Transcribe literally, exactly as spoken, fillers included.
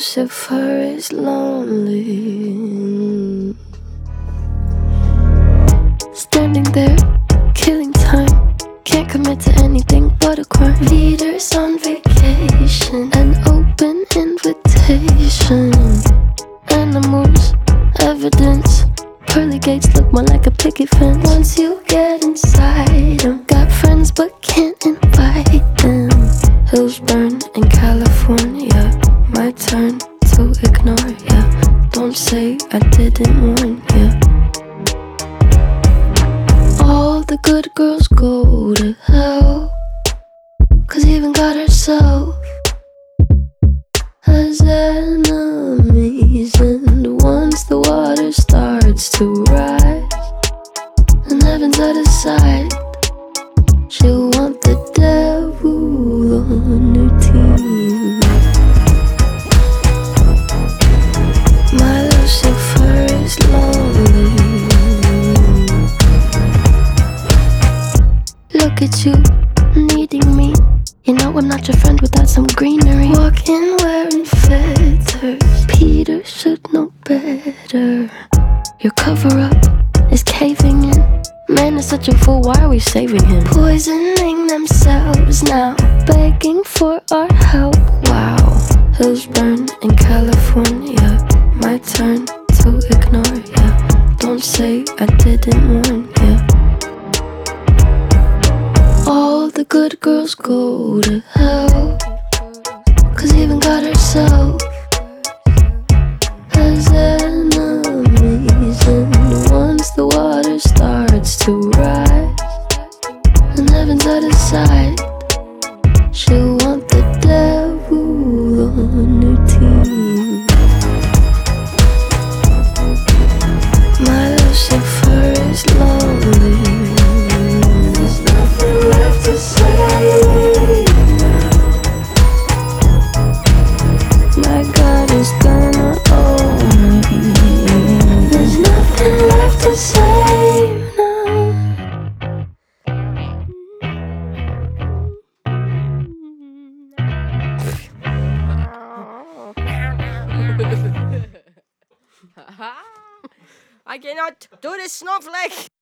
Lucifer is lonely, standing there, killing time. Can't commit to anything but a crime. Leaders on vacation, an open invitation. Animals, evidence. Pearly gates look more like a picket fence. Once you get inside them, got friends but can't invite them. Hills burn in California, my turn to ignore ya. Don't say I didn't warn ya. All the good girls go to hell, 'cause even God herself has enemies. And once the water starts to rise and heaven's out of sight, she'll want the devil on her team. My Lucifer is lonely. Look at you, needing me. You know I'm not your friend without some greenery. Walking wearing feathers, Peter should know better. Your cover-up is caving in. Man is such a fool, why are we saving him? Poisoning themselves now, begging for our help. Wow, hills burn in California, my turn to ignore ya. Don't say I didn't warn ya. All the good girls go to hell, 'cause even God herself has enemies. And once the water starts to rise and heaven's out of sight, she'll want the devil on her team. My Lucifer is lonely. There's nothing left to say now. My God is gonna own me. There's nothing left to say now. I cannot do this, snowflake.